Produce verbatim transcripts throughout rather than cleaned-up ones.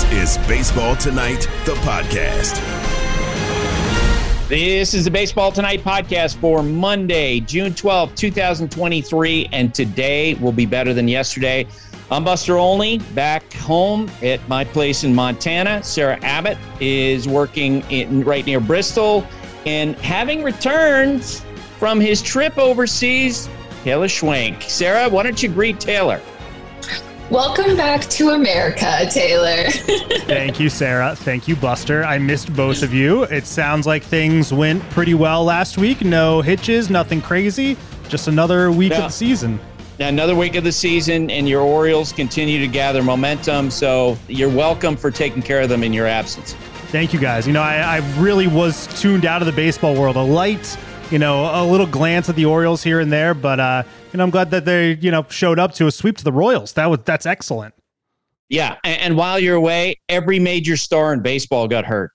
is Baseball Tonight, the podcast. This is the Baseball Tonight podcast for Monday, June twelfth, twenty twenty-three, and today will be better than yesterday. I'm Buster Olney, back home at my place in Montana. Sarah Abbott is working in, right near Bristol, and having returned from his trip overseas, Taylor Schwenk. Sarah, why don't you greet Taylor? Welcome back to America, Taylor. Thank you, Sarah. Thank you, Buster. I missed both of you. It sounds like things went pretty well last week. No hitches, nothing crazy. Just another week Yeah. of the season. Another week of the season, and your Orioles continue to gather momentum, so you're welcome for taking care of them in your absence. Thank you, guys. You know, I, I really was tuned out of the baseball world. A light, you know, a little glance at the Orioles here and there, but, uh, you know, I'm glad that they, you know, showed up to a sweep to the Royals. That was That's excellent. Yeah, and, and while you're away, every major star in baseball got hurt.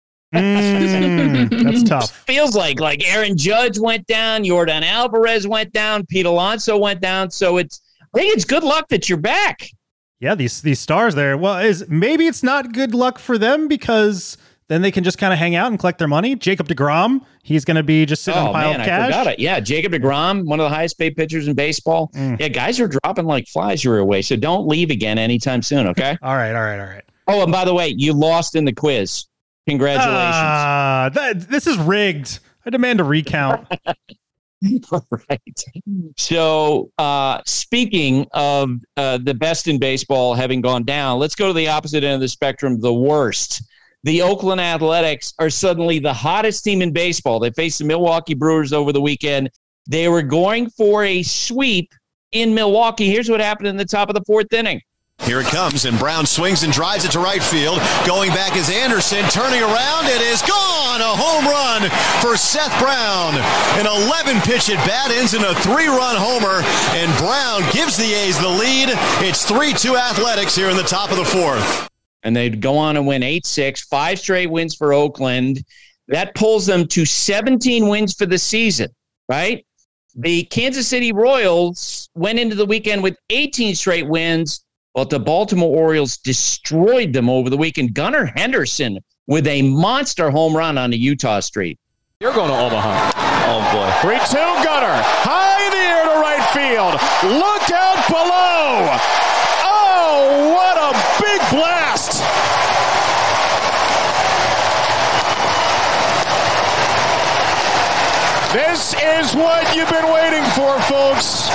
Mm, that's tough. Feels like like Aaron Judge went down, Yordan Alvarez went down, Pete Alonso went down. So it's I think it's good luck that you're back. Yeah, these these stars there. Well, is maybe it's not good luck for them because then they can just kind of hang out and collect their money. Jacob deGrom, he's going to be just sitting oh, on a pile man, of cash. I forgot it. Yeah, Jacob deGrom, one of the highest paid pitchers in baseball. Mm. Yeah, guys are dropping like flies your way. So don't leave again anytime soon, okay? all right, all right, all right. Oh, and by the way, you lost in the quiz. Congratulations. Uh, that, this is rigged. I demand a recount. Right. So, uh, speaking of uh, the best in baseball having gone down, let's go to the opposite end of the spectrum, the worst. The Oakland Athletics are suddenly the hottest team in baseball. They faced the Milwaukee Brewers over the weekend. They were going for a sweep in Milwaukee. Here's what happened in the top of the fourth inning. Here it comes, and Brown swings and drives it to right field. Going back is Anderson, turning around, it is gone! A home run for Seth Brown. An eleven-pitch at bat ends in a three-run homer, and Brown gives the A's the lead. It's three two Athletics here in the top of the fourth. And they'd go on and win eight six, five straight wins for Oakland. That pulls them to seventeen wins for the season, right? The Kansas City Royals went into the weekend with eighteen straight wins, but the Baltimore Orioles destroyed them over the weekend. Gunnar Henderson with a monster home run on a Utah street. You're going to Omaha. Oh, boy. three two Gunnar. High in the air to right field. Look out below. Oh, what a big blast. This is what you've been waiting for, folks.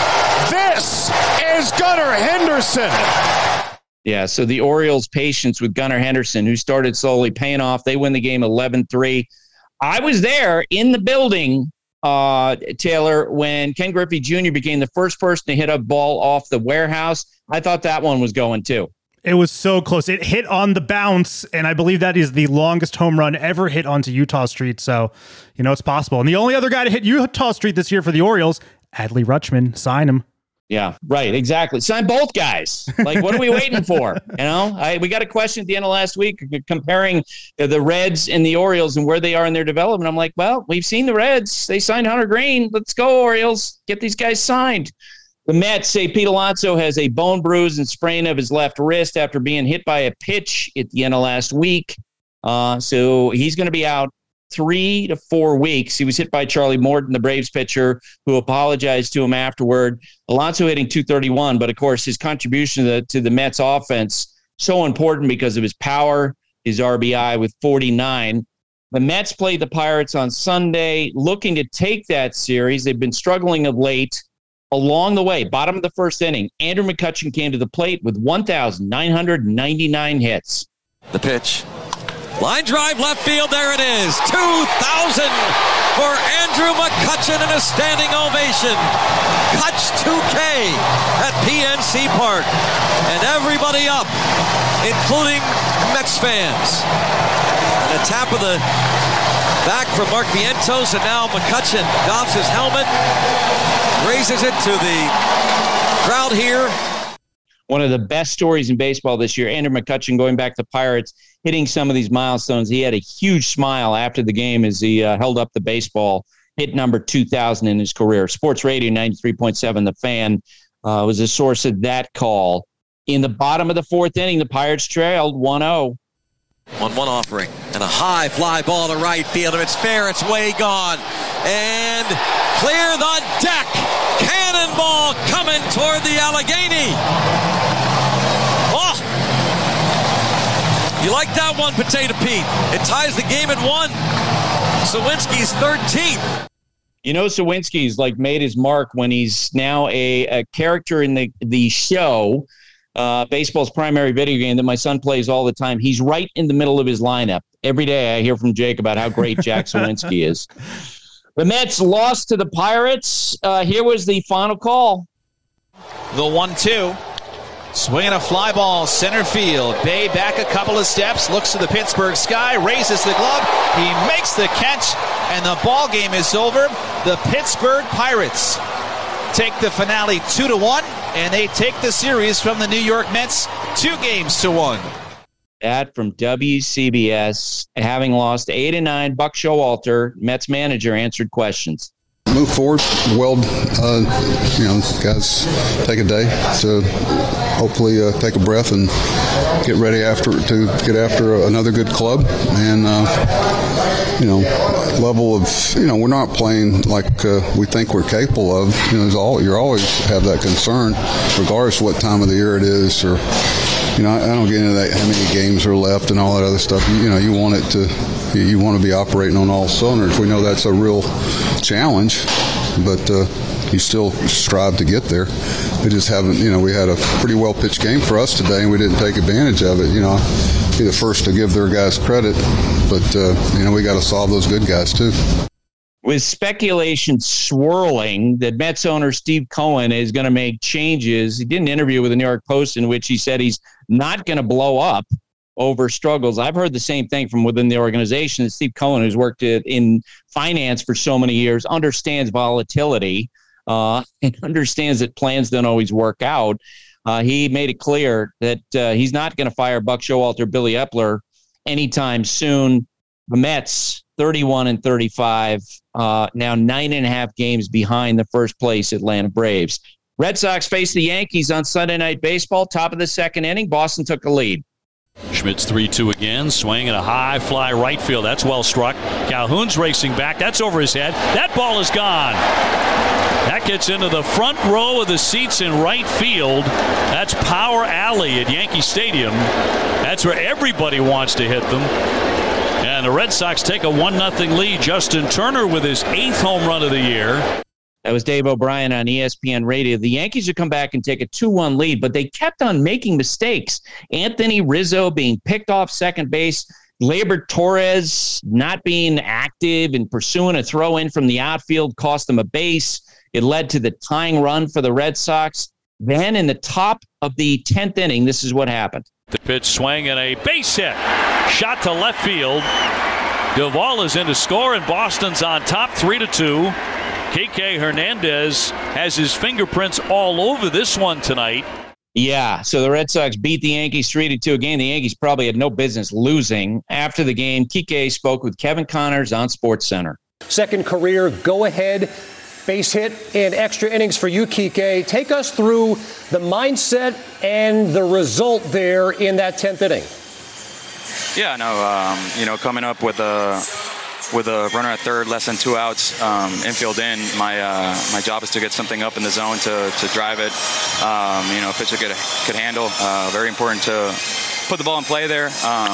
This is Gunnar Henderson. Yeah, so the Orioles' patience with Gunnar Henderson, who started slowly paying off. They win the game eleven three. I was there in the building, uh, Taylor, when Ken Griffey Junior became the first person to hit a ball off the warehouse. I thought that one was going too. It was so close. It hit on the bounce, and I believe that is the longest home run ever hit onto Utah Street. So, you know, it's possible. And the only other guy to hit Utah Street this year for the Orioles, Adley Rutschman. Sign him. Yeah, right. Exactly. Sign both guys. Like, what are we waiting for? You know, I, we got a question at the end of last week comparing the, the Reds and the Orioles and where they are in their development. I'm like, well, we've seen the Reds. They signed Hunter Green. Let's go, Orioles. Get these guys signed. The Mets say Pete Alonso has a bone bruise and sprain of his left wrist after being hit by a pitch at the end of last week. Uh, so he's going to be out three to four weeks. He was hit by Charlie Morton, the Braves pitcher, who apologized to him afterward. Alonso hitting two thirty-one, but of course his contribution to the, to the Mets offense, so important because of his power, his R B I with forty-nine. The Mets play the Pirates on Sunday, looking to take that series. They've been struggling of late. Along the way, bottom of the first inning, Andrew McCutchen came to the plate with one thousand nine hundred ninety-nine hits. The pitch. Line drive left field, there it is. two thousand for Andrew McCutchen and a standing ovation. Cutch two K at P N C Park. And everybody up, including Mets fans. And a tap of the back from Mark Vientos, and now McCutchen doffs his helmet, raises it to the crowd here. One of the best stories in baseball this year, Andrew McCutchen going back to Pirates, hitting some of these milestones. He had a huge smile after the game as he uh, held up the baseball, hit number two thousand in his career. Sports Radio ninety-three point seven, The Fan, uh, was a source of that call. in the bottom of the fourth inning, the Pirates trailed one oh. one one offering. And a high fly ball to right field. If it's fair, it's way gone. And clear the deck. Cannonball coming toward the Allegheny. Oh! You like that one, Potato Pete? It ties the game at one. Sawinski's thirteenth. You know, Sawinski's like made his mark when he's now a, a character in the, the show, uh, baseball's primary video game that my son plays all the time. He's right in the middle of his lineup. Every day I hear from Jake about how great Jack Sawinski is. The Mets lost to the Pirates. Uh, here was the final call. The one two. Swinging a fly ball, center field. Bay back a couple of steps, looks to the Pittsburgh sky, raises the glove. He makes the catch, and the ball game is over. The Pittsburgh Pirates take the finale two to one, and they take the series from the New York Mets two games to one. That from W C B S, having lost eight and nine, Buck Showalter, Mets manager, answered questions. Move forward. Well, uh, you know, guys take a day to hopefully uh, take a breath and get ready after to get after another good club. And uh, you know, level of you know, we're not playing like uh, we think we're capable of. You know, there's all you always have that concern, regardless of what time of the year it is, or you know, I, I don't get into that how many games are left and all that other stuff. You, you know, you want it to. You want to be operating on all cylinders. We know that's a real challenge, but uh, you still strive to get there. We just haven't, you know, we had a pretty well-pitched game for us today, and we didn't take advantage of it. You know, I'll be the first to give their guys credit, but, uh, you know, we got to solve those good guys, too. With speculation swirling that Mets owner Steve Cohen is going to make changes, he did an interview with the New York Post in which he said he's not going to blow up over struggles. I've heard the same thing from within the organization. Steve Cohen, who's worked in finance for so many years, understands volatility uh, and understands that plans don't always work out. Uh, he made it clear that uh, he's not going to fire Buck Showalter, Billy Epler anytime soon. The Mets, thirty-one and thirty-five, uh, now nine and a half games behind the first place Atlanta Braves. Red Sox face the Yankees on Sunday Night Baseball, top of the second inning. Boston took the lead. Schmidt's three two again, swinging a high fly right field. That's well struck. Calhoun's racing back. That's over his head. That ball is gone. That gets into the front row of the seats in right field. That's Power Alley at Yankee Stadium. That's where everybody wants to hit them. And the Red Sox take a one nothing lead. Justin Turner with his eighth home run of the year. That was Dave O'Brien on E S P N Radio. The Yankees would come back and take a two one lead, but they kept on making mistakes. Anthony Rizzo being picked off second base, Gleyber Torres not being active and pursuing a throw in from the outfield cost them a base. It led to the tying run for the Red Sox. Then in the top of the tenth inning, this is what happened. The pitch swing and a base hit. Shot to left field. Duvall is in to score, and Boston's on top three to two. Kike Hernandez has his fingerprints all over this one tonight. Yeah, so the Red Sox beat the Yankees three to two. Again, the Yankees probably had no business losing. After the game, Kike spoke with Kevin Connors on SportsCenter. Second career go-ahead base hit in extra innings for you, Kike. Take us through the mindset and the result there in that tenth inning. Yeah, no, um, you know, coming up with a with a runner at third, less than two outs, um, infield in, my uh, my job is to get something up in the zone to to drive it. Um, you know, pitcher could could handle. Uh, very important to put the ball in play there. Um,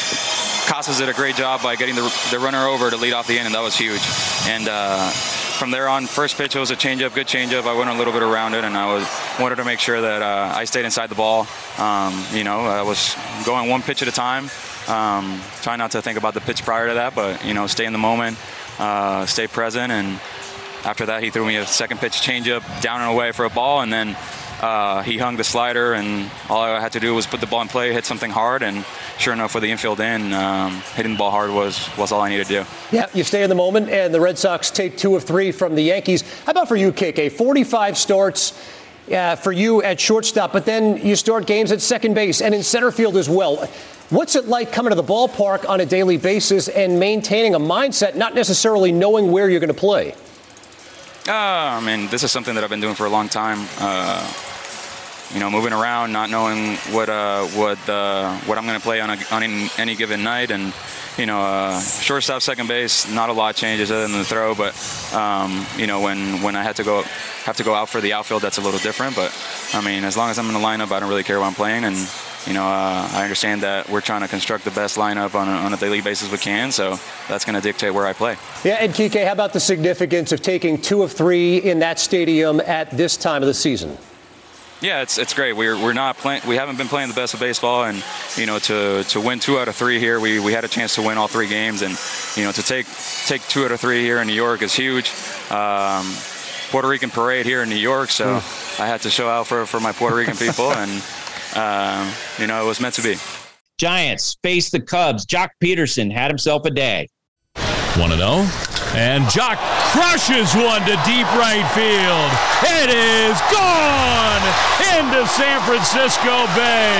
Casas did a great job by getting the the runner over to lead off the inning. That was huge. And uh, from there on, first pitch it was a changeup, good changeup. I went a little bit around it, and I was wanted to make sure that uh, I stayed inside the ball. Um, you know, I was going one pitch at a time. Um, try not to think about the pitch prior to that, but, you know, stay in the moment, uh, stay present. And after that, he threw me a second pitch changeup down and away for a ball. And then uh, he hung the slider, and all I had to do was put the ball in play, hit something hard. And sure enough, for the infield in, um, hitting the ball hard was, was all I needed to do. Yeah, you stay in the moment, and the Red Sox take two of three from the Yankees. How about for you, Kike? forty-five starts uh, for you at shortstop, but then you start games at second base and in center field as well. What's it like coming to the ballpark on a daily basis and maintaining a mindset, not necessarily knowing where you're going to play? Uh, I mean, this is something that I've been doing for a long time. Uh, you know, moving around, not knowing what uh, what uh, what I'm going to play on a, on any, any given night, and you know, uh, shortstop, second base, not a lot changes other than the throw, but um, you know, when when I had to go have to go out for the outfield, that's a little different. But I mean, as long as I'm in the lineup, I don't really care what I'm playing, and you know, uh, I understand that we're trying to construct the best lineup on a, on a daily basis we can, so that's going to dictate where I play. Yeah, and Kike, how about the significance of taking two of three in that stadium at this time of the season? Yeah, it's it's great. We're we're not playing. We haven't been playing the best of baseball, and you know, to to win two out of three here, we, we had a chance to win all three games, and you know, to take take two out of three here in New York is huge. Um, Puerto Rican parade here in New York, so mm. I had to show out for for my Puerto Rican people, and um, you know, it was meant to be. Giants face the Cubs. Jock Peterson had himself a day. one and oh. And Jock crushes one to deep right field. It is gone into San Francisco Bay.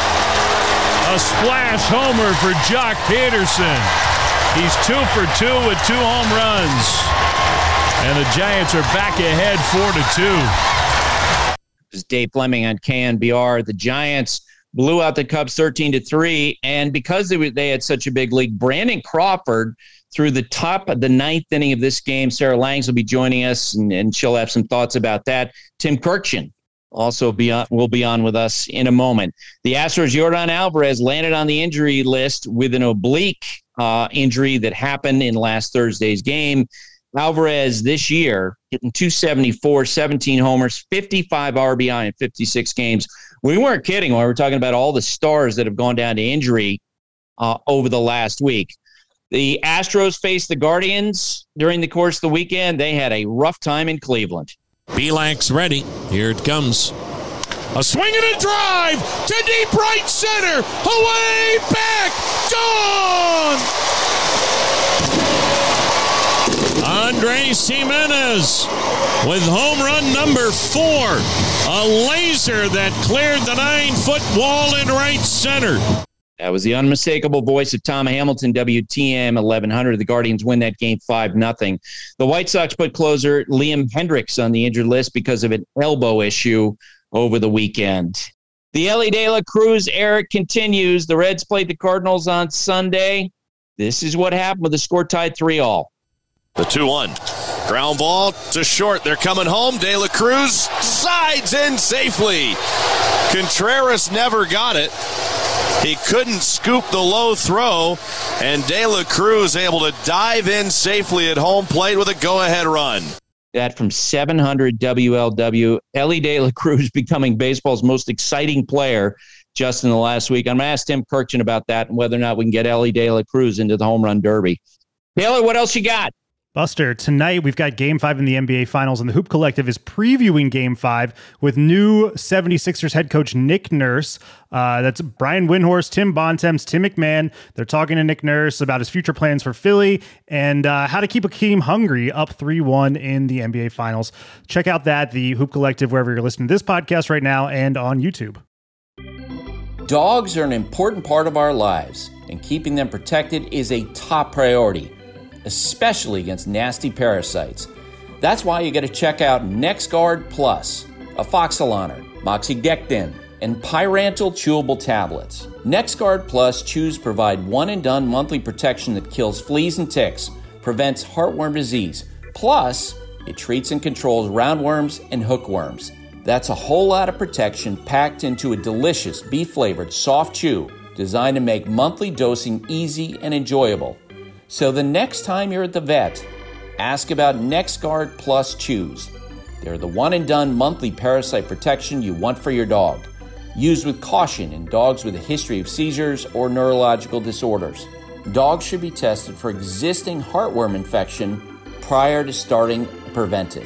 A splash homer for Jock Peterson. He's two for two with two home runs. And the Giants are back ahead four to two. This is Dave Fleming on K N B R. The Giants blew out the Cubs thirteen to three. And because they, were, they had such a big lead, Brandon Crawford, through the top of the ninth inning of this game, Sarah Langs will be joining us, and, and she'll have some thoughts about that. Tim Kurkjian also be on, will be on with us in a moment. The Astros' Yordan Alvarez landed on the injury list with an oblique uh, injury that happened in last Thursday's game. Alvarez this year hitting two seventy-four, seventeen homers, fifty-five R B I in fifty-six games. We weren't kidding when we were talking about all the stars that have gone down to injury uh, over the last week. The Astros faced the Guardians during the course of the weekend. They had a rough time in Cleveland. Belak's ready. Here it comes. A swing and a drive to deep right center. Away, back, gone! Andres Gimenez with home run number four. A laser that cleared the nine-foot wall in right center. That was the unmistakable voice of Tom Hamilton, W T M eleven hundred. The Guardians win that game five nothing. The White Sox put closer Liam Hendricks on the injured list because of an elbow issue over the weekend. The Elly De La Cruz era continues. The Reds played the Cardinals on Sunday. This is what happened with the score tied three all. The two one. Ground ball to short. They're coming home. De La Cruz sides in safely. Contreras never got it. He couldn't scoop the low throw, and De La Cruz able to dive in safely at home plate with a go-ahead run. That from seven hundred W L W. Elly De La Cruz becoming baseball's most exciting player just in the last week. I'm going to ask Tim Kurkjian about that and whether or not we can get Elly De La Cruz into the home run derby. Taylor, what else you got? Buster, tonight we've got Game five in the N B A Finals, and the Hoop Collective is previewing Game five with new seventy-sixers head coach Nick Nurse. Uh, that's Brian Windhorst, Tim Bontemps, Tim McMahon. They're talking to Nick Nurse about his future plans for Philly and uh, how to keep a team hungry up three one in the N B A Finals. Check out that, the Hoop Collective, wherever you're listening to this podcast right now and on YouTube. Dogs are an important part of our lives, and keeping them protected is a top priority, especially against nasty parasites. That's why you got to check out NexGard Plus, Afoxolaner, Moxidectin, and Pyrantel chewable tablets. NexGard Plus chews provide one-and-done monthly protection that kills fleas and ticks, prevents heartworm disease, plus it treats and controls roundworms and hookworms. That's a whole lot of protection packed into a delicious beef-flavored soft chew designed to make monthly dosing easy and enjoyable. So the next time you're at the vet, ask about NexGard Plus Chews. They're the one-and-done monthly parasite protection you want for your dog. Used with caution in dogs with a history of seizures or neurological disorders. Dogs should be tested for existing heartworm infection prior to starting preventive.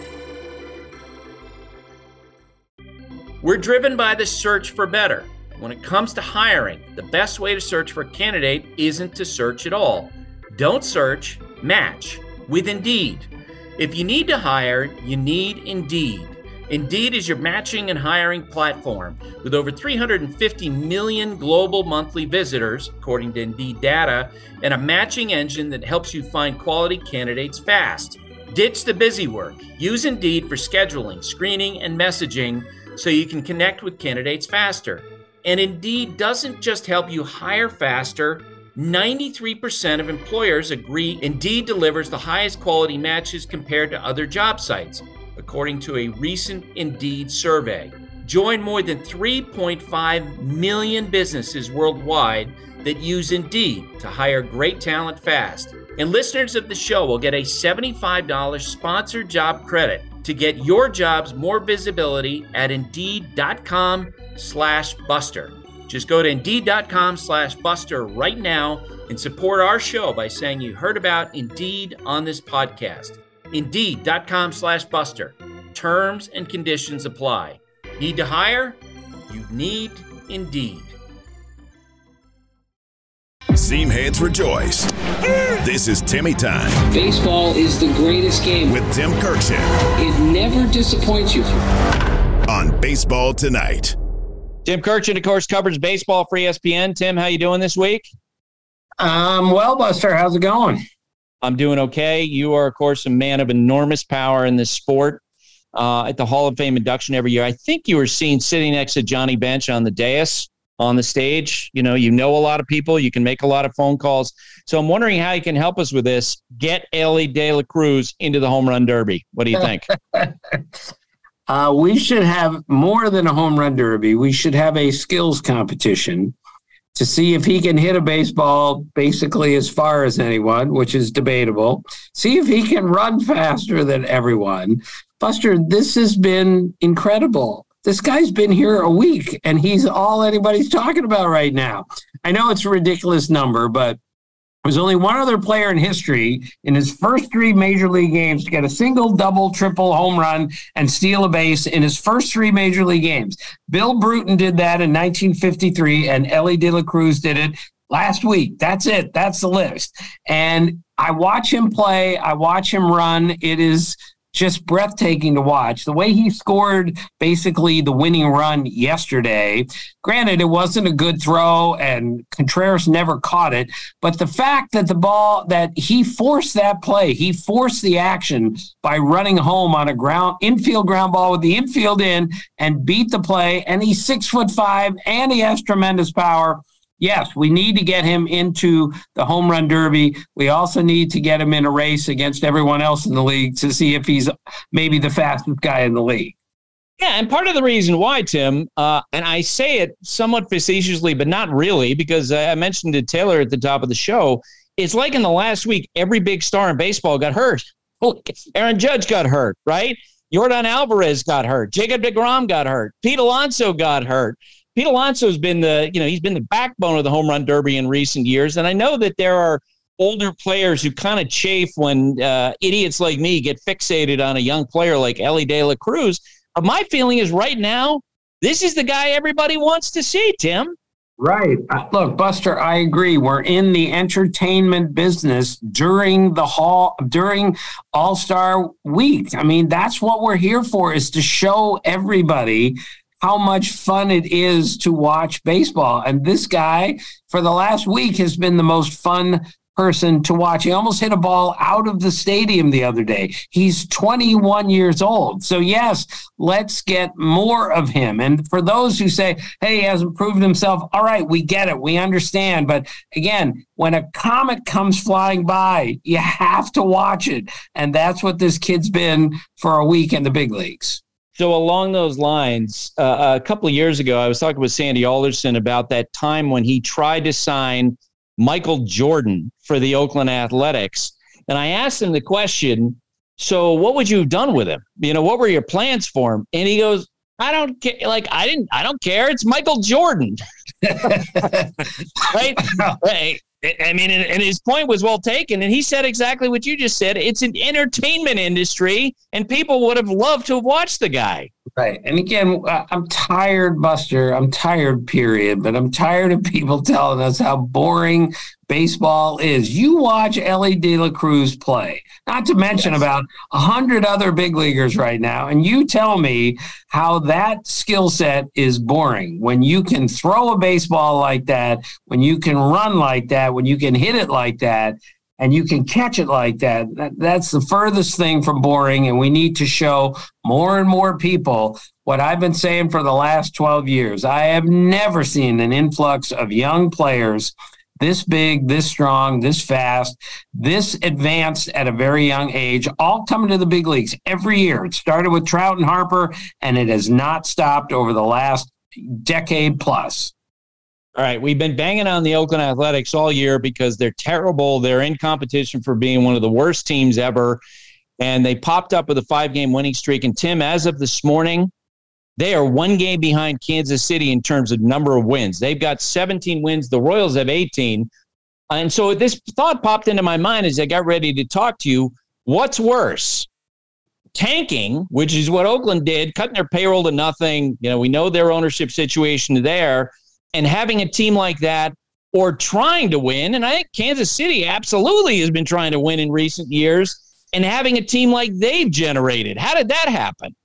We're driven by the search for better. When it comes to hiring, the best way to search for a candidate isn't to search at all. Don't search, match with Indeed. If you need to hire, you need Indeed. Indeed is your matching and hiring platform with over three hundred fifty million global monthly visitors, according to Indeed data, and a matching engine that helps you find quality candidates fast. Ditch the busy work. Use Indeed for scheduling, screening, and messaging so you can connect with candidates faster. And Indeed doesn't just help you hire faster. ninety-three percent of employers agree Indeed delivers the highest quality matches compared to other job sites, according to a recent Indeed survey. Join more than three point five million businesses worldwide that use Indeed to hire great talent fast. And listeners of the show will get a seventy-five dollars sponsored job credit to get your jobs more visibility at Indeed.com slash Buster. Just go to Indeed.com slash Buster right now and support our show by saying you heard about Indeed on this podcast. Indeed.com slash Buster. Terms and conditions apply. Need to hire? You need Indeed. Seam heads rejoice. This is Timmy Time. Baseball is the greatest game. With Tim Kirkshin. It never disappoints you. On Baseball Tonight. Tim Kirkshin, of course, covers baseball for E S P N. Tim, how you doing this week? Um, well, Buster, how's it going? I'm doing okay. You are, of course, a man of enormous power in this sport. Uh, at the Hall of Fame induction every year. I think you were seen sitting next to Johnny Bench on the dais on the stage. You know, you know a lot of people. You can make a lot of phone calls. So I'm wondering how you can help us with this. Get Elly De La Cruz into the home run derby. What do you think? uh, we should have more than a home run derby. We should have a skills competition to see if he can hit a baseball basically as far as anyone, which is debatable. See if he can run faster than everyone. Buster, this has been incredible. This guy's been here a week, and he's all anybody's talking about right now. I know it's a ridiculous number, but there's only one other player in history in his first three major league games to get a single, double, triple, home run and steal a base in his first three major league games. Bill Bruton did that in nineteen fifty-three, and Elly De La Cruz did it last week. That's it. That's the list. And I watch him play. I watch him run. It is just breathtaking to watch. The way he scored basically the winning run yesterday, granted, it wasn't a good throw and Contreras never caught it, but the fact that the ball, that he forced that play, he forced the action by running home on a ground infield ground ball with the infield in and beat the play, and he's six foot five and he has tremendous power. Yes, we need to get him into the home run derby. We also need to get him in a race against everyone else in the league to see if he's maybe the fastest guy in the league. Yeah, and part of the reason why, Tim, uh, and I say it somewhat facetiously, but not really, because I mentioned to Taylor at the top of the show, it's like in the last week, every big star in baseball got hurt. Aaron Judge got hurt, right? Yordan Alvarez got hurt. Jacob deGrom got hurt. Pete Alonso got hurt. Pete Alonso's been the, you know, he's been the backbone of the home run derby in recent years. And I know that there are older players who kind of chafe when uh, idiots like me get fixated on a young player like Elly De La Cruz. But my feeling is right now, this is the guy everybody wants to see, Tim. Right. Uh, look, Buster, I agree. We're in the entertainment business during the hall, during All-Star Week. I mean, that's what we're here for, is to show everybody how much fun it is to watch baseball. And this guy, for the last week, has been the most fun person to watch. He almost hit a ball out of the stadium the other day. He's twenty-one years old. So, yes, let's get more of him. And for those who say, hey, he hasn't proven himself, all right, we get it. We understand. But, again, when a comet comes flying by, you have to watch it. And that's what this kid's been for a week in the big leagues. So along those lines, uh, a couple of years ago, I was talking with Sandy Alderson about that time when he tried to sign Michael Jordan for the Oakland Athletics. And I asked him the question, so what would you have done with him? You know, what were your plans for him? And he goes, I don't care. Like, I didn't, I don't care. It's Michael Jordan. Right? Right. I mean, and his point was well taken, and he said exactly what you just said. It's an entertainment industry, and people would have loved to have watched the guy. Right. And again, I'm tired, Buster. I'm tired, period. But I'm tired of people telling us how boring baseball is. You watch Elly De La Cruz play, not to mention yes. about a hundred other big leaguers right now, and you tell me how that skill set is boring when you can throw a baseball like that, when you can run like that, when you can hit it like that. and you can catch it like that, that, that's the furthest thing from boring, and we need to show more and more people what I've been saying for the last twelve years. I have never seen an influx of young players this big, this strong, this fast, this advanced at a very young age, all coming to the big leagues every year. It started with Trout and Harper, and it has not stopped over the last decade plus. All right, we've been banging on the Oakland Athletics all year because they're terrible. They're in competition for being one of the worst teams ever, and they popped up with a five-game winning streak. And, Tim, as of this morning, they are one game behind Kansas City in terms of number of wins. They've got seventeen wins. The Royals have eighteen. And so this thought popped into my mind as I got ready to talk to you. What's worse? Tanking, which is what Oakland did, cutting their payroll to nothing. You know, we know their ownership situation there. And having a team like that, or trying to win, and I think Kansas City absolutely has been trying to win in recent years, and having a team like they've generated. How did that happen?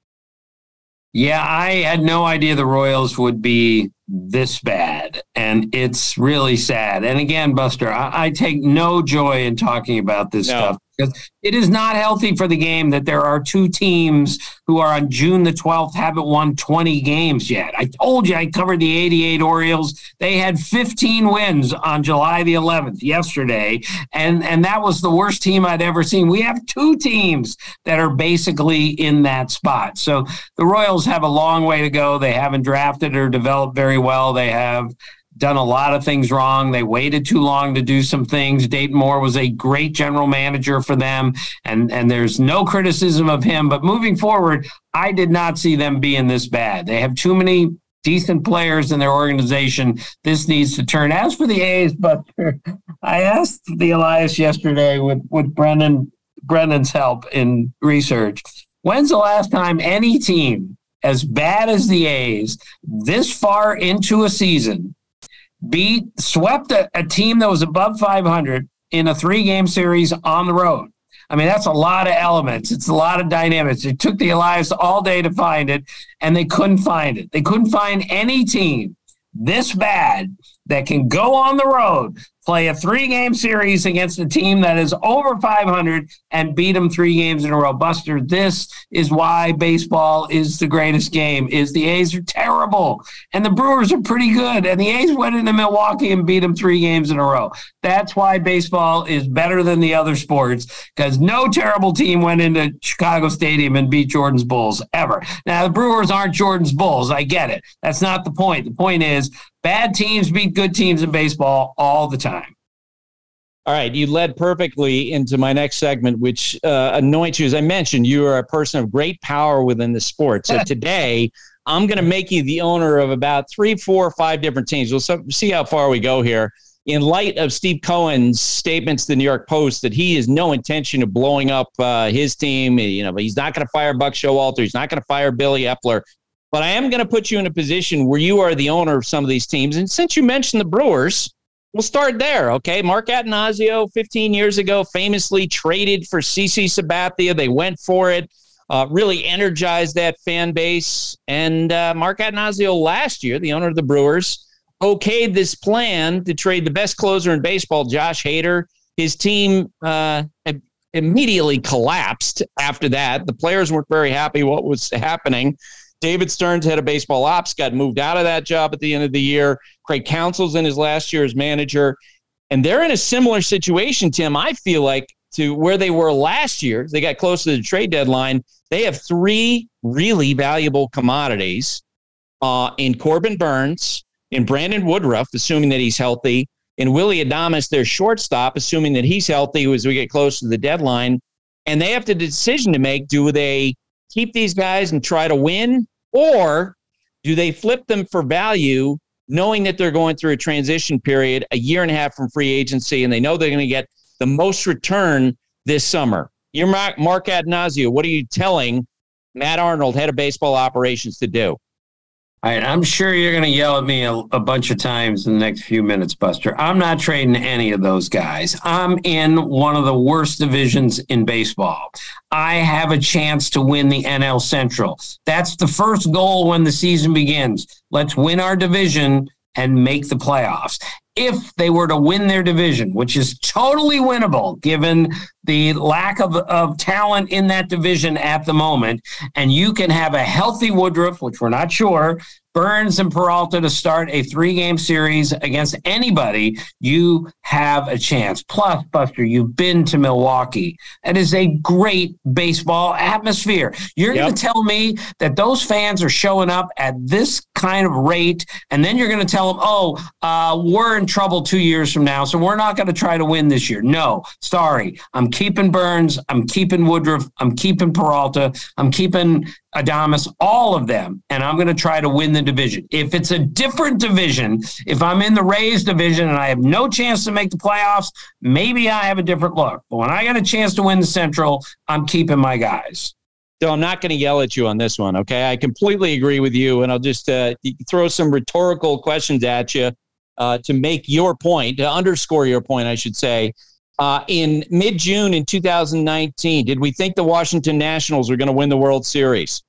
Yeah, I had no idea the Royals would be this bad, and it's really sad. And again, Buster, I, I take no joy in talking about this no. stuff, because it is not healthy for the game that there are two teams who are on June the twelfth haven't won twenty games yet. I told you I covered the eighty-eight Orioles. They had fifteen wins on July the eleventh yesterday, and, and that was the worst team I'd ever seen. We have two teams that are basically in that spot. So the Royals have a long way to go. They haven't drafted or developed very well. They have done a lot of things wrong. They waited too long to do some things. Dayton Moore was a great general manager for them, and, and there's no criticism of him. But moving forward, I did not see them being this bad. They have too many decent players in their organization. This needs to turn. As for the A's, but I asked the Elias yesterday with, with Brendan, Brendan's help in research, when's the last time any team as bad as the A's this far into a season beat, swept a, a team that was above five hundred in a three-game series on the road? I mean, that's a lot of elements. It's a lot of dynamics. It took the Elias all day to find it, and they couldn't find it. They couldn't find any team this bad that can go on the road, play a three-game series against a team that is over five hundred and beat them three games in a row. Buster, this is why baseball is the greatest game, is the A's are terrible, and the Brewers are pretty good, and the A's went into Milwaukee and beat them three games in a row. That's why baseball is better than the other sports, because no terrible team went into Chicago Stadium and beat Jordan's Bulls, ever. Now, the Brewers aren't Jordan's Bulls. I get it. That's not the point. The point is, bad teams beat good teams in baseball all the time. All right, you led perfectly into my next segment, which uh, anoints you. As I mentioned, you are a person of great power within the sport. So today, I'm going to make you the owner of about three, four, five different teams. We'll see how far we go here. In light of Steve Cohen's statements to the New York Post that he has no intention of blowing up uh, his team, you know, he's not going to fire Buck Showalter, he's not going to fire Billy Epler. But I am going to put you in a position where you are the owner of some of these teams. And since you mentioned the Brewers, we'll start there, okay? Mark Attanasio, fifteen years ago, famously traded for CeCe Sabathia. They went for it, uh, really energized that fan base. And uh, Mark Attanasio last year, the owner of the Brewers, okayed this plan to trade the best closer in baseball, Josh Hader. His team uh, immediately collapsed after that. The players weren't very happy what was happening. David Stearns, head of baseball ops, got moved out of that job at the end of the year. Craig Counsell's in his last year as manager. And they're in a similar situation, Tim, I feel like, to where they were last year. They got close to the trade deadline. They have three really valuable commodities uh, in Corbin Burns, in Brandon Woodruff, assuming that he's healthy, in Willy Adames, their shortstop, assuming that he's healthy as we get close to the deadline. And they have the decision to make. Do they keep these guys and try to win, or do they flip them for value, knowing that they're going through a transition period, a year and a half from free agency, and they know they're going to get the most return this summer? You're Mark, Mark Attanasio. What are you telling Matt Arnold, head of baseball operations, to do? All right, I'm sure you're going to yell at me a, a bunch of times in the next few minutes, Buster. I'm not trading any of those guys. I'm in one of the worst divisions in baseball. I have a chance to win the N L Central. That's the first goal when the season begins. Let's win our division and make the playoffs. If they were to win their division, which is totally winnable given the lack of, of talent in that division at the moment, and you can have a healthy Woodruff, which we're not sure, Burns and Peralta to start a three-game series against anybody, you have a chance. Plus, Buster, you've been to Milwaukee. It is a great baseball atmosphere. You're yep. going to tell me that those fans are showing up at this kind of rate, and then you're going to tell them, oh, uh, we're in trouble two years from now, so we're not going to try to win this year. No, sorry. I'm keeping Burns. I'm keeping Woodruff. I'm keeping Peralta. I'm keeping Adames, all of them, and I'm going to try to win the division. If it's a different division, if I'm in the Rays division and I have no chance to make the playoffs, maybe I have a different look. But when I got a chance to win the Central, I'm keeping my guys. So I'm not going to yell at you on this one, okay? I completely agree with you, and I'll just uh, throw some rhetorical questions at you uh, to make your point, to underscore your point, I should say. Uh, in mid-June in two thousand nineteen, did we think the Washington Nationals were going to win the World Series?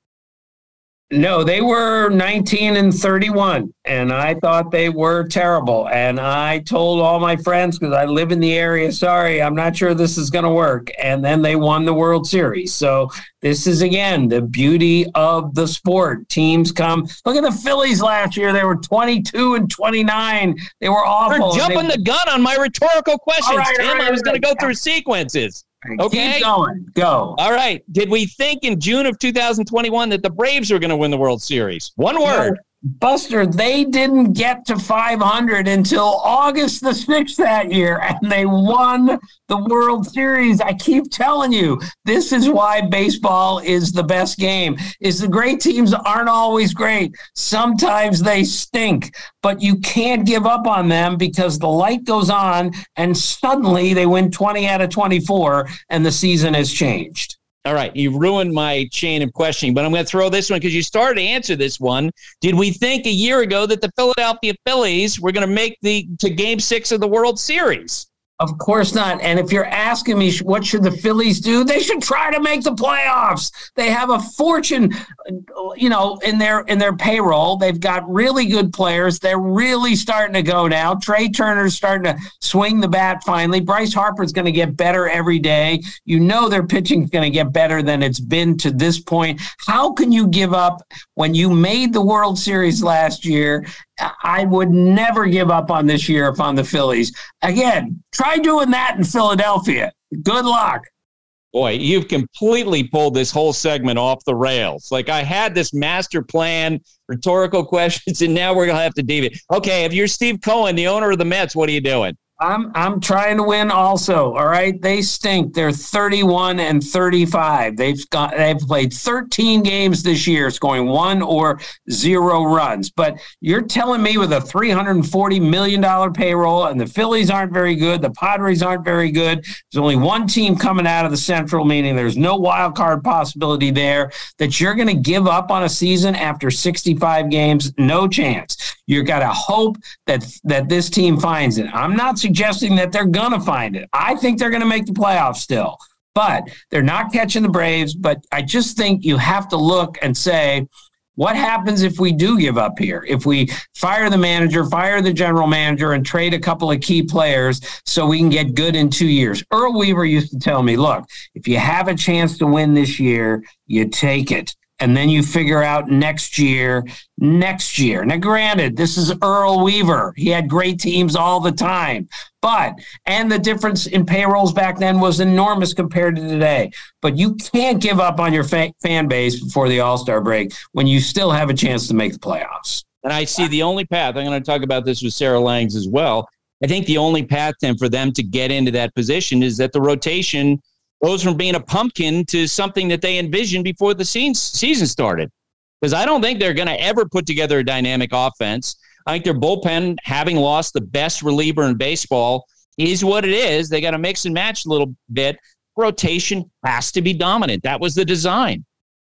No, they were nineteen and thirty-one, and I thought they were terrible. And I told all my friends, because I live in the area, sorry, I'm not sure this is going to work. And then they won the World Series. So this is, again, the beauty of the sport. Teams come. Look at the Phillies last year. They were twenty-two and twenty-nine. They were awful. You're jumping they, the gun on my rhetorical questions, right, Tim. right, I was right, going to go right. through sequences. Okay. Keep going. Go. All right. Did we think in June of two thousand twenty-one that the Braves were going to win the World Series? One word. No, Buster, they didn't get to five hundred until August the sixth that year, and they won the World Series. I keep telling you, this is why baseball is the best game, is the great teams aren't always great. Sometimes they stink, but you can't give up on them because the light goes on, and suddenly they win twenty out of twenty-four, and the season has changed. All right, you ruined my chain of questioning, but I'm going to throw this one because you started to answer this one. Did we think a year ago that the Philadelphia Phillies were going to make the to Game Six of the World Series? Of course not. And if you're asking me what should the Phillies do, they should try to make the playoffs. They have a fortune, you know, in their in their payroll. They've got really good players. They're really starting to go now. Trey Turner's starting to swing the bat finally. Bryce Harper's going to get better every day. You know their pitching's going to get better than it's been to this point. How can you give up when you made the World Series last year? I would never give up on this year if I'm the Phillies. Again, try doing that in Philadelphia. Good luck. Boy, you've completely pulled this whole segment off the rails. Like I had this master plan, rhetorical questions, and now we're going to have to deviate. Okay, if you're Steve Cohen, the owner of the Mets, what are you doing? I'm I'm trying to win also. All right. They stink. They're thirty-one and thirty-five. They've got they've played thirteen games this year, scoring one or zero runs. But you're telling me with a three hundred forty million dollars payroll and the Phillies aren't very good, the Padres aren't very good. There's only one team coming out of the Central, meaning there's no wild card possibility there, that you're going to give up on a season after sixty-five games. No chance. You've got to hope that that this team finds it. I'm not suggesting that they're going to find it. I think they're going to make the playoffs still, but they're not catching the Braves. But I just think you have to look and say, what happens if we do give up here? If we fire the manager, fire the general manager, and trade a couple of key players so we can get good in two years? Earl Weaver used to tell me, look, if you have a chance to win this year, you take it. And then you figure out next year, next year. Now, granted, this is Earl Weaver. He had great teams all the time. But, and the difference in payrolls back then was enormous compared to today. But you can't give up on your fa- fan base before the All-Star break when you still have a chance to make the playoffs. And I see the only path, I'm going to talk about this with Sarah Langs as well. I think the only path then for them to get into that position is that the rotation goes from being a pumpkin to something that they envisioned before the season started. Because I don't think they're going to ever put together a dynamic offense. I think their bullpen, having lost the best reliever in baseball, is what it is. They got to mix and match a little bit. Rotation has to be dominant. That was the design.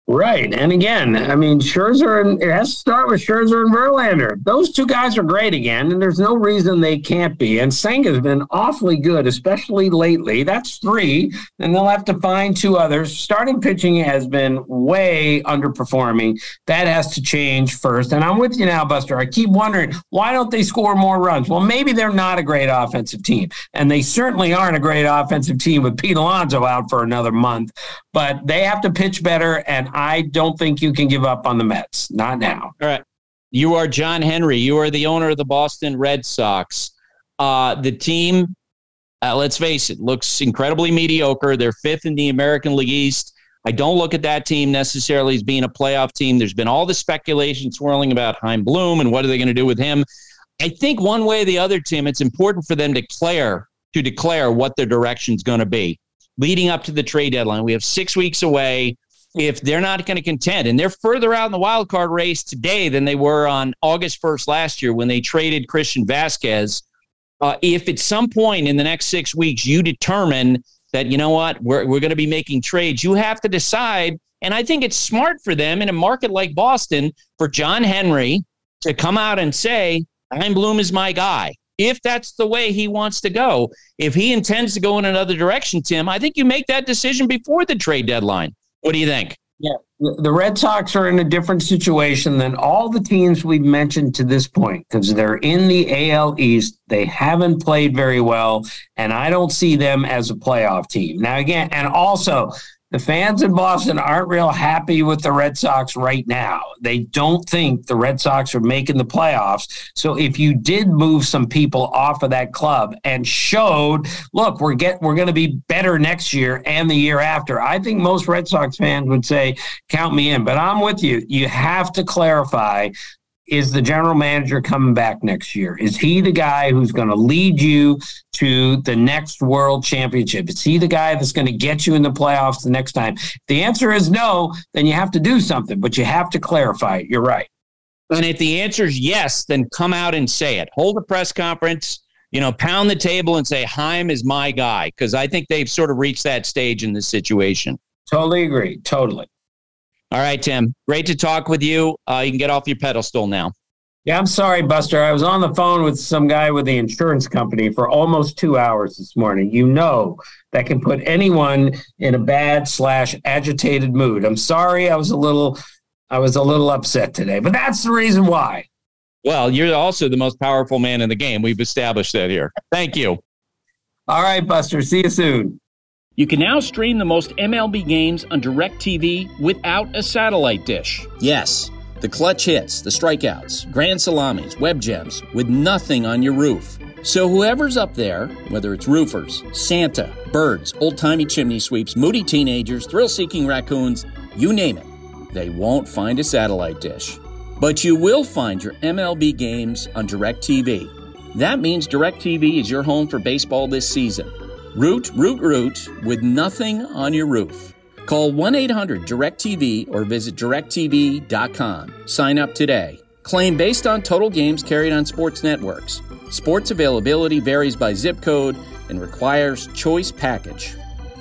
Right. And again, I mean, Scherzer, and it has to start with Scherzer and Verlander. Those two guys are great again, and there's no reason they can't be. And Senga's been awfully good, especially lately. That's three, and they'll have to find two others. Starting pitching has been way underperforming. That has to change first. And I'm with you now, Buster. I keep wondering, why don't they score more runs? Well, maybe they're not a great offensive team, and they certainly aren't a great offensive team with Pete Alonso out for another month. But they have to pitch better, and I don't think you can give up on the Mets. Not now. All right. You are John Henry. You are the owner of the Boston Red Sox. Uh, the team, uh, let's face it, looks incredibly mediocre. They're fifth in the American League East. I don't look at that team necessarily as being a playoff team. There's been all the speculation swirling about Chaim Bloom and what are they going to do with him. I think one way or the other, Tim, it's important for them to declare, to declare what their direction's going to be. Leading up to the trade deadline, we have six weeks away. If they're not going to contend, and they're further out in the wild card race today than they were on August first last year when they traded Christian Vasquez, uh, if at some point in the next six weeks you determine that, you know what, we're, we're going to be making trades, you have to decide. And I think it's smart for them in a market like Boston for John Henry to come out and say, Chaim Bloom is my guy. If that's the way he wants to go, if he intends to go in another direction, Tim, I think you make that decision before the trade deadline. What do you think? Yeah, the Red Sox are in a different situation than all the teams we've mentioned to this point because they're in the A L East. They haven't played very well, and I don't see them as a playoff team. Now, again, and also, the fans in Boston aren't real happy with the Red Sox right now. They don't think the Red Sox are making the playoffs. So if you did move some people off of that club and showed, look, we're get we're going to be better next year and the year after, I think most Red Sox fans would say, count me in. But I'm with you. You have to clarify, is the general manager coming back next year? Is he the guy who's going to lead you to the next world championship? Is he the guy that's going to get you in the playoffs the next time? If the answer is no, then you have to do something, but you have to clarify it. You're right. And if the answer is yes, then come out and say it. Hold a press conference, you know, pound the table and say, Chaim is my guy, because I think they've sort of reached that stage in this situation. Totally agree. Totally. All right, Tim. Great to talk with you. Uh, you can get off your pedestal now. Yeah, I'm sorry, Buster. I was on the phone with some guy with the insurance company for almost two hours this morning. You know that can put anyone in a bad slash agitated mood. I'm sorry. I was a little, I was a little upset today, but that's the reason why. Well, you're also the most powerful man in the game. We've established that here. Thank you. All right, Buster. See you soon. You can now stream the most M L B games on DirecTV without a satellite dish. Yes, the clutch hits, the strikeouts, grand salamis, web gems, with nothing on your roof. So whoever's up there, whether it's roofers, Santa, birds, old-timey chimney sweeps, moody teenagers, thrill-seeking raccoons, you name it, they won't find a satellite dish. But you will find your M L B games on DirecTV. That means DirecTV is your home for baseball this season. Root, root, root with nothing on your roof. Call one eight hundred direct T V or visit direct T V dot com. Sign up today. Claim based on total games carried on sports networks. Sports availability varies by zip code and requires choice package.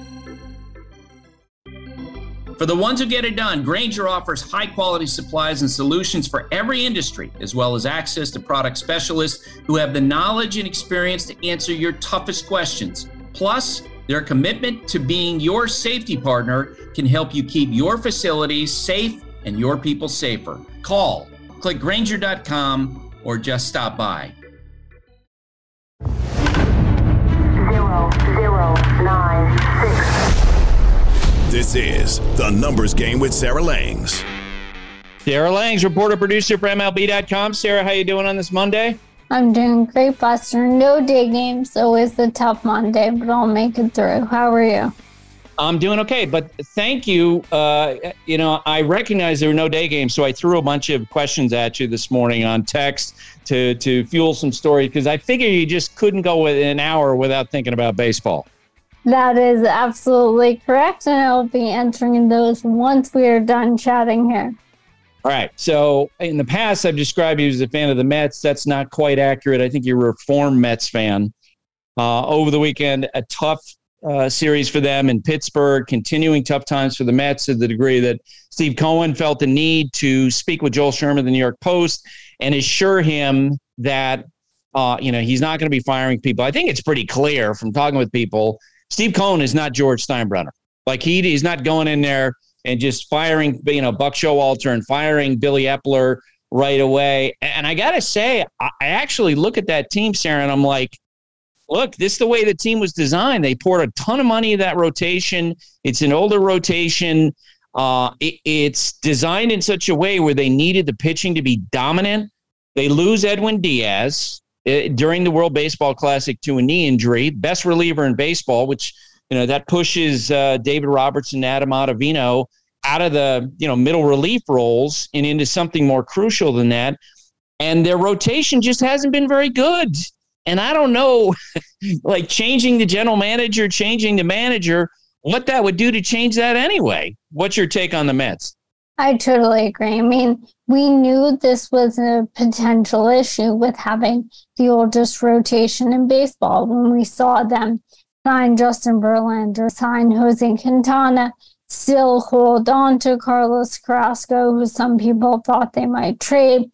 For the ones who get it done, Grainger offers high-quality supplies and solutions for every industry, as well as access to product specialists who have the knowledge and experience to answer your toughest questions. Plus, their commitment to being your safety partner can help you keep your facilities safe and your people safer. Call, click Grainger dot com, or just stop by. Zero, zero, nine, six. This is The Numbers Game with Sarah Langs. Sarah Langs, reporter, producer for M L B dot com. Sarah, how you doing on this Monday? I'm doing great, Buster. No day games, always a tough Monday, but I'll make it through. How are you? I'm doing okay, but thank you. Uh, you know, I recognize there were no day games, so I threw a bunch of questions at you this morning on text to to fuel some stories, because I figure you just couldn't go with an hour without thinking about baseball. That is absolutely correct, and I'll be entering those once we are done chatting here. All right. So in the past, I've described you as a fan of the Mets. That's not quite accurate. I think you're a reformed Mets fan. Uh, over the weekend, a tough uh, series for them in Pittsburgh, continuing tough times for the Mets to the degree that Steve Cohen felt the need to speak with Joel Sherman of the New York Post and assure him that, uh, you know, he's not going to be firing people. I think it's pretty clear from talking with people, Steve Cohen is not George Steinbrenner. Like he, he's not going in there and just firing, you know, Buck Showalter and firing Billy Epler right away. And I got to say, I actually look at that team, Sarah, and I'm like, look, this is the way the team was designed. They poured a ton of money in that rotation. It's an older rotation. Uh, it, it's designed in such a way where they needed the pitching to be dominant. They lose Edwin Diaz uh, during the World Baseball Classic to a knee injury, best reliever in baseball, which, you know, that pushes uh, David Robertson, Adam Ottavino out of the, you know, middle relief roles and into something more crucial than that. And their rotation just hasn't been very good. And I don't know, like changing the general manager, changing the manager, what that would do to change that anyway. What's your take on the Mets? I totally agree. I mean, we knew this was a potential issue with having the oldest rotation in baseball when we saw them sign Justin Verlander, sign Jose Quintana, still hold on to Carlos Carrasco, who some people thought they might trade.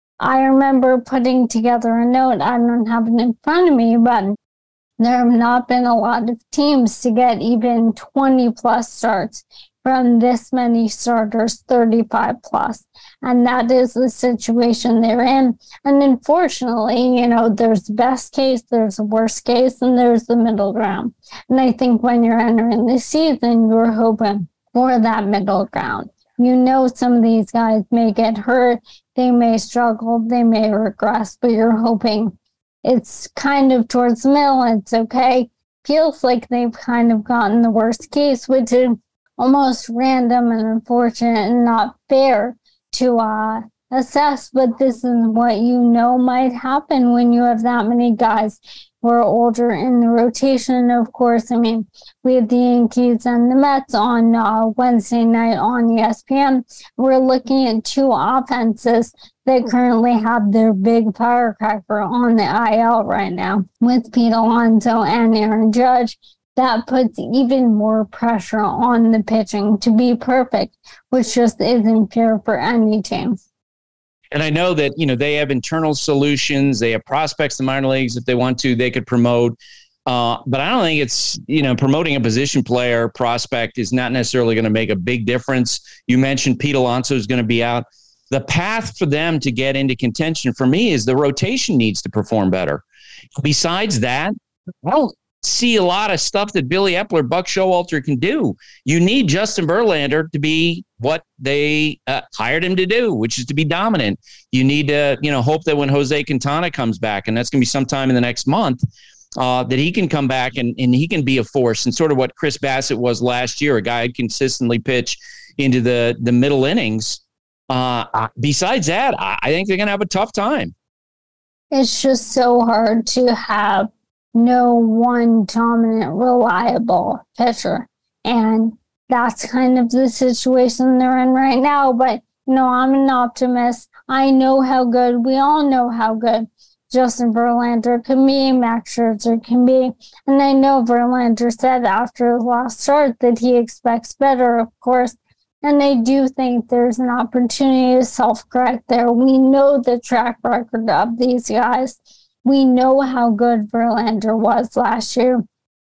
I remember putting together a note. I don't have it in front of me, but there have not been a lot of teams to get even twenty plus starts from this many starters, thirty-five plus. And that is the situation they're in. And unfortunately, you know, there's the best case, there's the worst case, and there's the middle ground. And I think when you're entering the season, you're hoping for that middle ground. You know, some of these guys may get hurt, they may struggle, they may regress, but you're hoping it's kind of towards the middle. It's okay. Feels like they've kind of gotten the worst case, which is almost random and unfortunate and not fair to uh, assess, but this is what you know might happen when you have that many guys who are older in the rotation. Of course, I mean, we have the Yankees and the Mets on uh, Wednesday night on E S P N. We're looking at two offenses that currently have their big firecracker on the I L right now with Pete Alonso and Aaron Judge. That puts even more pressure on the pitching to be perfect, which just isn't fair for any team. And I know that, you know, they have internal solutions. They have prospects in minor leagues. If they want to, they could promote. Uh, but I don't think it's, you know, promoting a position player prospect is not necessarily going to make a big difference. You mentioned Pete Alonso is going to be out. The path for them to get into contention for me is the rotation needs to perform better. Besides that, I don't see a lot of stuff that Billy Epler, Buck Showalter can do. You need Justin Verlander to be what they uh, hired him to do, which is to be dominant. You need to, you know, hope that when Jose Quintana comes back, and that's going to be sometime in the next month, uh, that he can come back and, and he can be a force, and sort of what Chris Bassett was last year, a guy who consistently pitch into the, the middle innings. Uh, besides that, I, I think they're going to have a tough time. It's just so hard to have no one dominant, reliable pitcher. And that's kind of the situation they're in right now. But, you know, I'm an optimist. I know how good, we all know how good Justin Verlander can be, Max Scherzer can be. And I know Verlander said after the last start that he expects better, of course. And I do think there's an opportunity to self-correct there. We know the track record of these guys. We know how good Verlander was last year.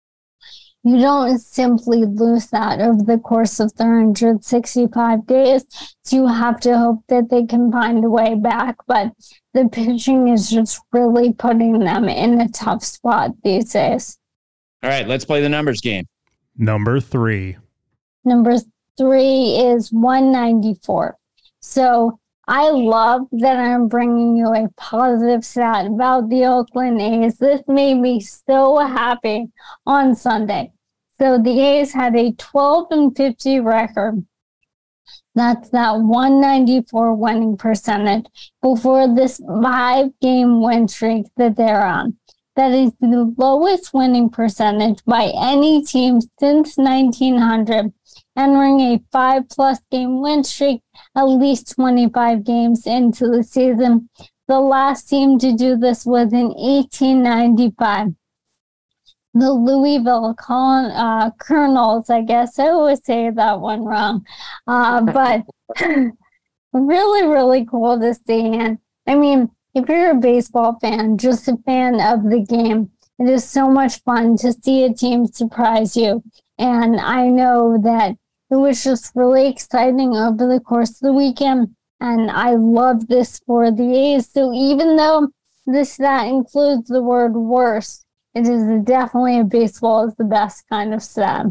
You don't simply lose that over the course of three hundred sixty-five days. So you have to hope that they can find a way back. But the pitching is just really putting them in a tough spot these days. All right, let's play the numbers game. Number three. Number three is one ninety-four. So I love that I'm bringing you a positive stat about the Oakland A's. This made me so happy on Sunday. So the A's had a twelve and fifty record. That's that one ninety-four winning percentage before this five-game win streak that they're on. That is the lowest winning percentage by any team since nineteen hundred, entering a five-plus game win streak at least twenty-five games into the season. The last team to do this was in eighteen ninety-five. the Louisville Colon, uh, Colonels, I guess. I always say that one wrong. Uh, but really, really cool to see. And I mean, if you're a baseball fan, just a fan of the game, it is so much fun to see a team surprise you. And I know that it was just really exciting over the course of the weekend. And I love this for the A's. So even though this that includes the word worst, it is definitely a baseball is the best kind of stat.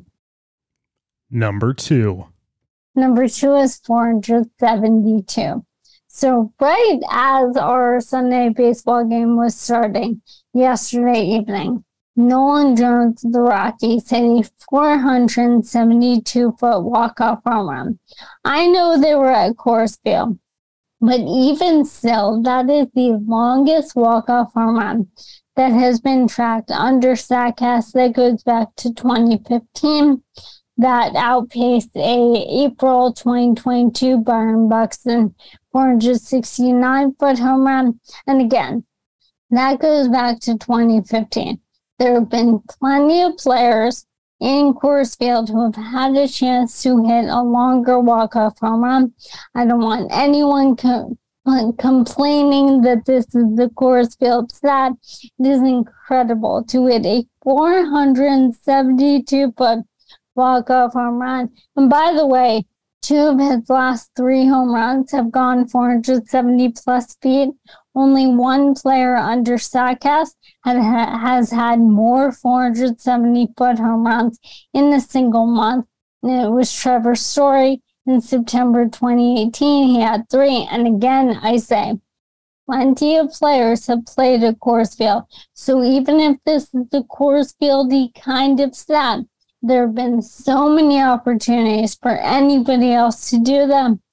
Number two. Number two is four hundred seventy-two. So right as our Sunday baseball game was starting yesterday evening, Nolan Jones of the Rockies hit a four hundred seventy-two foot walk-off home run. I know they were at Coors Field, but even still, that is the longest walk-off home run that has been tracked under StatCast that goes back to twenty fifteen. That outpaced a April twenty twenty-two Byron Buxton four hundred sixty-nine foot home run. And again, that goes back to twenty fifteen. There have been plenty of players in Coors Field who have had a chance to hit a longer walk-off home run. I don't want anyone co- complaining that this is the Coors Field stat. It is incredible to hit a four hundred seventy-two foot walk-off home run. And by the way, two of his last three home runs have gone four hundred seventy plus feet. Only one player under StatCast had, has had more four hundred seventy foot home runs in a single month. And it was Trevor Story. In September twenty eighteen, he had three. And again, I say, plenty of players have played at Coors Field. So even if this is the Coors Field-y kind of stat, there have been so many opportunities for anybody else to do them.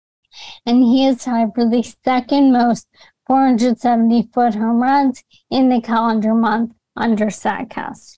And he is tied for the second most four hundred seventy foot home runs in the calendar month under StatCast.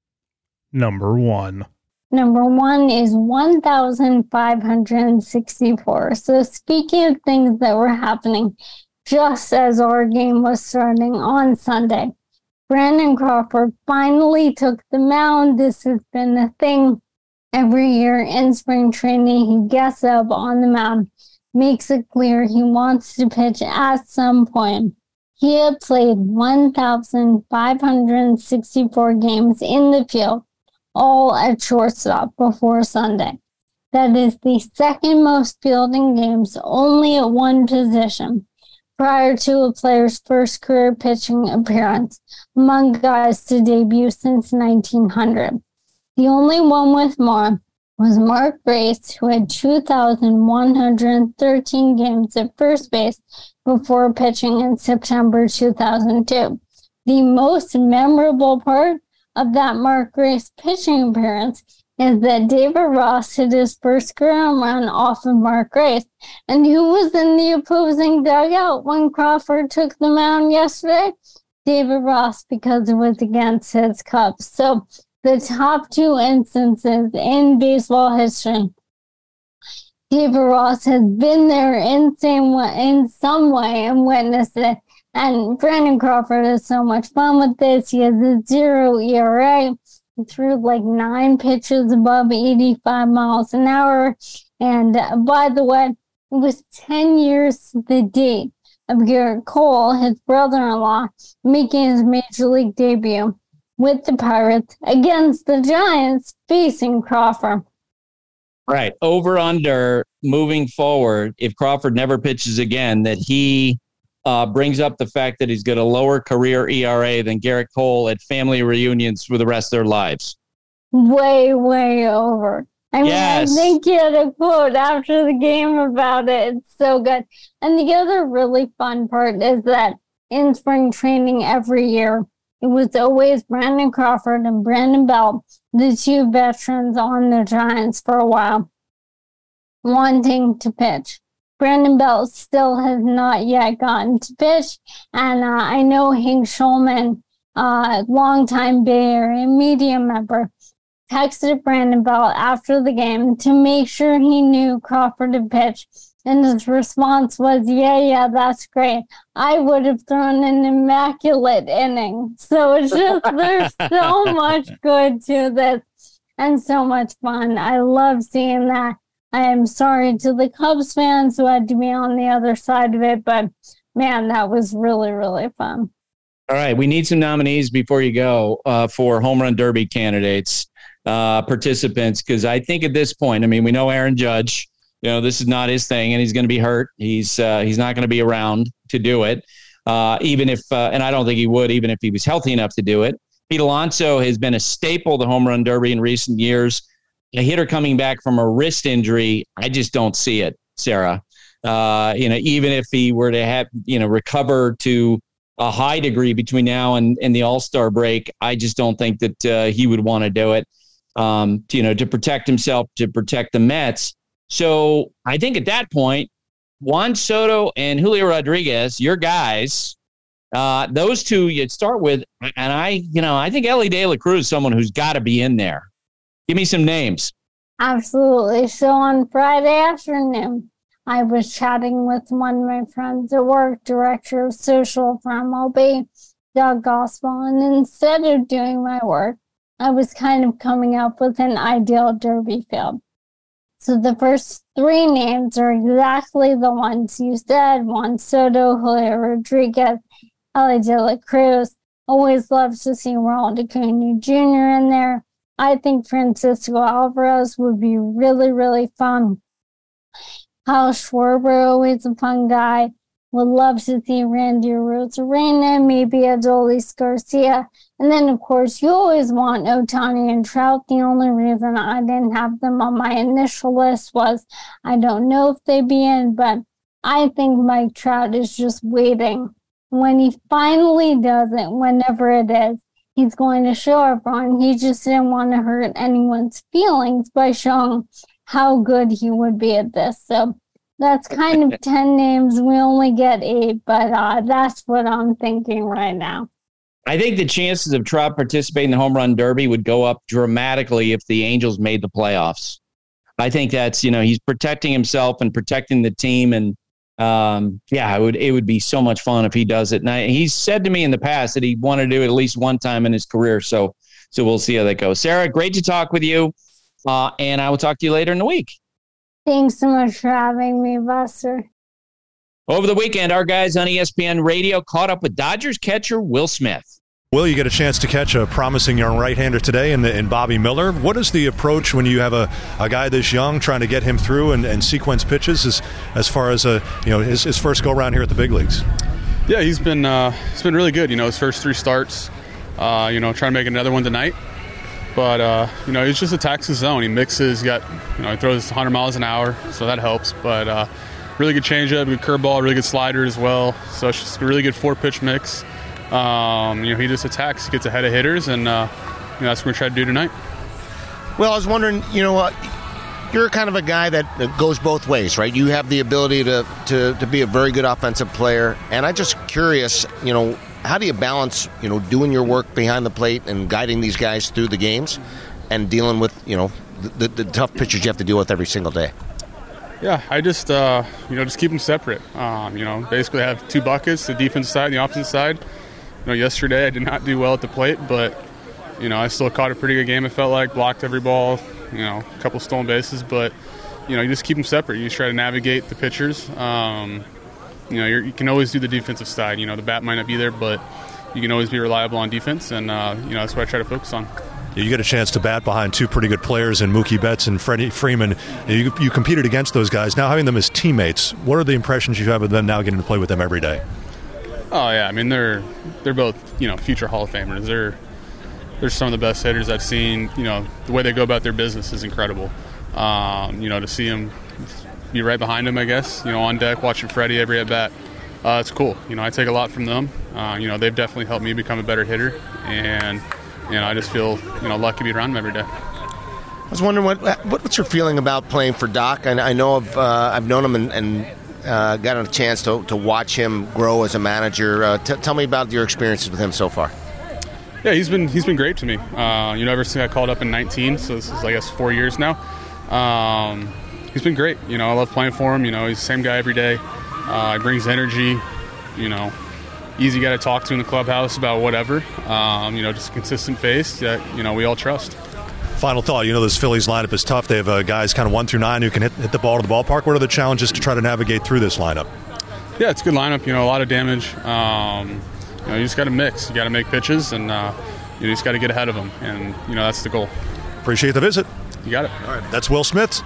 Number one. Number one is one thousand five hundred sixty-four. So speaking of things that were happening just as our game was starting on Sunday, Brandon Crawford finally took the mound. This has been a thing every year in spring training. He gets up on the mound, makes it clear he wants to pitch at some point. He had played one thousand five hundred sixty-four games in the field, all at shortstop before Sunday. That is the second most fielding games, only at one position, prior to a player's first career pitching appearance, among guys to debut since nineteen hundred. The only one with more was Mark Grace, who had two thousand one hundred thirteen games at first base before pitching in September two thousand two. The most memorable part of that Mark Grace pitching appearance is that David Ross hit his first career home run off of Mark Grace. And who was in the opposing dugout when Crawford took the mound yesterday? David Ross, because it was against his Cubs. So the top two instances in baseball history, David Ross has been there in, same way, in some way and witnessed it. And Brandon Crawford has so much fun with this. He has a zero E R A. He threw like nine pitches above eighty-five miles an hour. And uh, by the way, it was ten years to the date of Garrett Cole, his brother-in-law, making his major league debut with the Pirates against the Giants, facing Crawford. Right. Over under moving forward, if Crawford never pitches again, that he Uh, brings up the fact that he's got a lower career E R A than Garrett Cole at family reunions for the rest of their lives. Way, way over. I mean, yes. I think he had a quote after the game about it. It's so good. And the other really fun part is that in spring training every year, it was always Brandon Crawford and Brandon Belt, the two veterans on the Giants for a while, wanting to pitch. Brandon Belt still has not yet gotten to pitch, and uh, I know Hank Schulman, uh, longtime Bay Area media member, texted Brandon Belt after the game to make sure he knew Crawford had pitched, And his response was, yeah, yeah, that's great. I would have thrown an immaculate inning. So it's just, there's so much good to this and so much fun. I love seeing that. I am sorry to the Cubs fans who had to be on the other side of it, but man, that was really, really fun. All right, we need some nominees before you go uh, for home run derby candidates, uh, participants, because I think at this point, I mean, we know Aaron Judge. You know, this is not his thing, and he's going to be hurt. He's uh, he's not going to be around to do it, uh, even if, uh, and I don't think he would, even if he was healthy enough to do it. Pete Alonso has been a staple of the home run derby in recent years. A hitter coming back from a wrist injury, I just don't see it, Sarah. Uh, you know, even if he were to have, you know, recover to a high degree between now and, and the All-Star break, I just don't think that uh, he would want to do it, um, to, you know, to protect himself, to protect the Mets. So I think at that point, Juan Soto and Julio Rodriguez, your guys, uh, those two you'd start with. And I, you know, I think Elly De La Cruz is someone who's got to be in there. Give me some names. Absolutely. So on Friday afternoon, I was chatting with one of my friends at work, director of social for M L B, Doug Gospel, and instead of doing my work, I was kind of coming up with an ideal derby field. So the first three names are exactly the ones you said: Juan Soto, Julio Rodriguez, Elly De La Cruz. Always love to see Ronald Acuna Junior in there. I think Francisco Alvarez would be really, really fun. Kyle Schwarber, always a fun guy. Would love to see Randy Arozarena, maybe Adolis Garcia. And then, of course, you always want Ohtani and Trout. The only reason I didn't have them on my initial list was I don't know if they'd be in, but I think Mike Trout is just waiting. When he finally does it, whenever it is, he's going to show everyone. He just didn't want to hurt anyone's feelings by showing how good he would be at this. So that's kind of ten names. We only get eight, but uh, that's what I'm thinking right now. I think the chances of Trout participating in the home run derby would go up dramatically if the Angels made the playoffs. I think that's, you know, he's protecting himself and protecting the team. And um, yeah, it would, it would be so much fun if he does it. And I, he's said to me in the past that he wanted to do it at least one time in his career. So, so we'll see how that goes. Sarah, great to talk with you. Uh, and I will talk to you later in the week. Thanks so much for having me, Buster. Over the weekend, our guys on E S P N Radio caught up with Dodgers catcher Will Smith. Will, you get a chance to catch a promising young right-hander today in, in Bobby Miller. What is the approach when you have a, a guy this young, trying to get him through and, and sequence pitches as, as far as a, you know his, his first go-around here at the big leagues? Yeah, he's been uh, he's been really good. You know, his first three starts, uh, you know, trying to make another one tonight. But, uh, you know, he just attacks his zone. He mixes, got, you know, he throws one hundred miles an hour, so that helps. But uh, really good changeup, good curveball, really good slider as well. So it's just a really good four-pitch mix. Um, you know, he just attacks, gets ahead of hitters, and uh, you know, that's what we're trying to do tonight. Well, I was wondering, you know, uh, you're kind of a guy that goes both ways, right? You have the ability to, to, to be a very good offensive player. And I'm just curious, you know, how do you balance, you know, doing your work behind the plate and guiding these guys through the games and dealing with, you know, the, the tough pitchers you have to deal with every single day? Yeah, I just, uh, you know, just keep them separate. Um, you know, basically have two buckets, the defense side and the offensive side. You know, yesterday I did not do well at the plate, but, you know, I still caught a pretty good game, it felt like, blocked every ball, you know, a couple stolen bases. But, you know, you just keep them separate. You just try to navigate the pitchers. Um You know, you're, you can always do the defensive side. You know, the bat might not be there, but you can always be reliable on defense, and, uh, you know, that's what I try to focus on. You get a chance to bat behind two pretty good players in Mookie Betts and Freddie Freeman. You, you competed against those guys. Now having them as teammates, what are the impressions you have of them now getting to play with them every day? Oh, yeah. I mean, they're they're both, you know, future Hall of Famers. They're, they're some of the best hitters I've seen. You know, the way they go about their business is incredible. Um, you know, to see them be right behind him, I guess, you know, on deck watching Freddie every at bat. Uh, it's cool. You know, I take a lot from them. Uh, you know, they've definitely helped me become a better hitter, and you know, I just feel, you know, lucky to be around them every day. I was wondering what, what what's your feeling about playing for Doc? And I know I've uh, I've known him and, and uh, gotten a chance to to watch him grow as a manager. Uh, t- tell me about your experiences with him so far. Yeah, he's been he's been great to me. Uh, you know, ever since I called up in nineteen, so this is I guess four years now. Um, he's been great. You know, I love playing for him. You know, he's the same guy every day. Uh, he brings energy. You know, easy guy to talk to in the clubhouse about whatever. Um, you know, just a consistent face that, you know, we all trust. Final thought, you know, this Phillies lineup is tough. They have uh, guys kind of one through nine who can hit, hit the ball to the ballpark. What are the challenges to try to navigate through this lineup? Yeah, it's a good lineup. You know, a lot of damage. Um, you know, you just got to mix. You got to make pitches, and uh, you just got to get ahead of them. And, you know, that's the goal. Appreciate the visit. You got it. All right, that's Will Smith.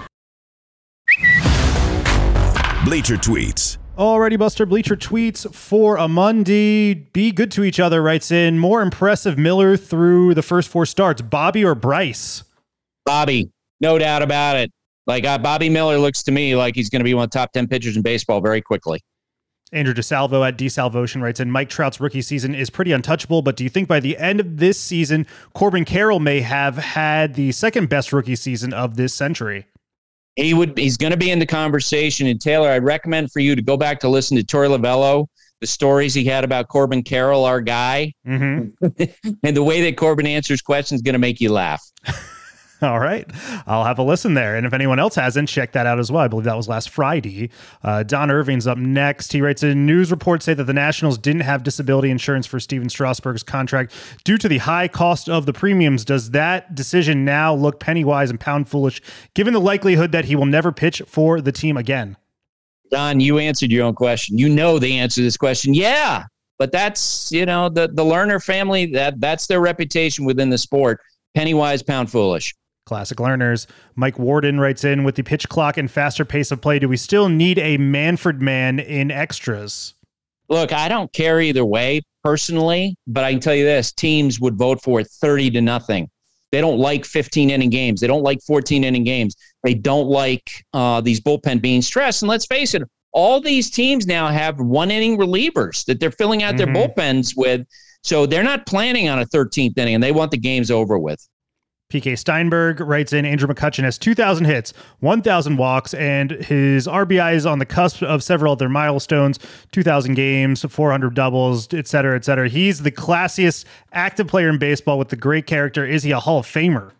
Bleacher Tweets. Alrighty, Buster. Bleacher Tweets for a Monday. Be good to each other writes in, more impressive Miller through the first four starts, Bobby or Bryce? Bobby, no doubt about it. Like uh, Bobby Miller looks to me like he's going to be one of the top ten pitchers in baseball very quickly. Andrew DeSalvo at DeSalvotion writes in, Mike Trout's rookie season is pretty untouchable, but do you think by the end of this season, Corbin Carroll may have had the second best rookie season of this century? He would. He's going to be in the conversation. And Taylor, I'd recommend for you to go back to listen to Torey Lovello, the stories he had about Corbin Carroll, our guy, mm-hmm. and the way that Corbin answers questions is going to make you laugh. All right. I'll have a listen there. And if anyone else hasn't, check that out as well. I believe that was last Friday. Uh, Don Irving's up next. He writes, in news reports say that the Nationals didn't have disability insurance for Steven Strasburg's contract due to the high cost of the premiums. Does that decision now look penny wise and pound foolish, given the likelihood that he will never pitch for the team again? Don, you answered your own question. You know the answer to this question. Yeah. But that's, you know, the, the Lerner family, that that's their reputation within the sport. Penny wise, pound foolish. Classic learners. Mike Warden writes in, with the pitch clock and faster pace of play, do we still need a Manfred man in extras? Look, I don't care either way personally, but I can tell you this, teams would vote for it thirty to nothing. They don't like fifteen inning games. They don't like fourteen inning games. They don't like uh, these bullpen being stressed. And let's face it, all these teams now have one inning relievers that they're filling out mm-hmm. their bullpens with. So they're not planning on a thirteenth inning and they want the games over with. P K Steinberg writes in, Andrew McCutchen has two thousand hits, one thousand walks, and his R B I is on the cusp of several other milestones, two thousand games, four hundred doubles, et cetera, et cetera. He's the classiest active player in baseball with the great character. Is he a Hall of Famer?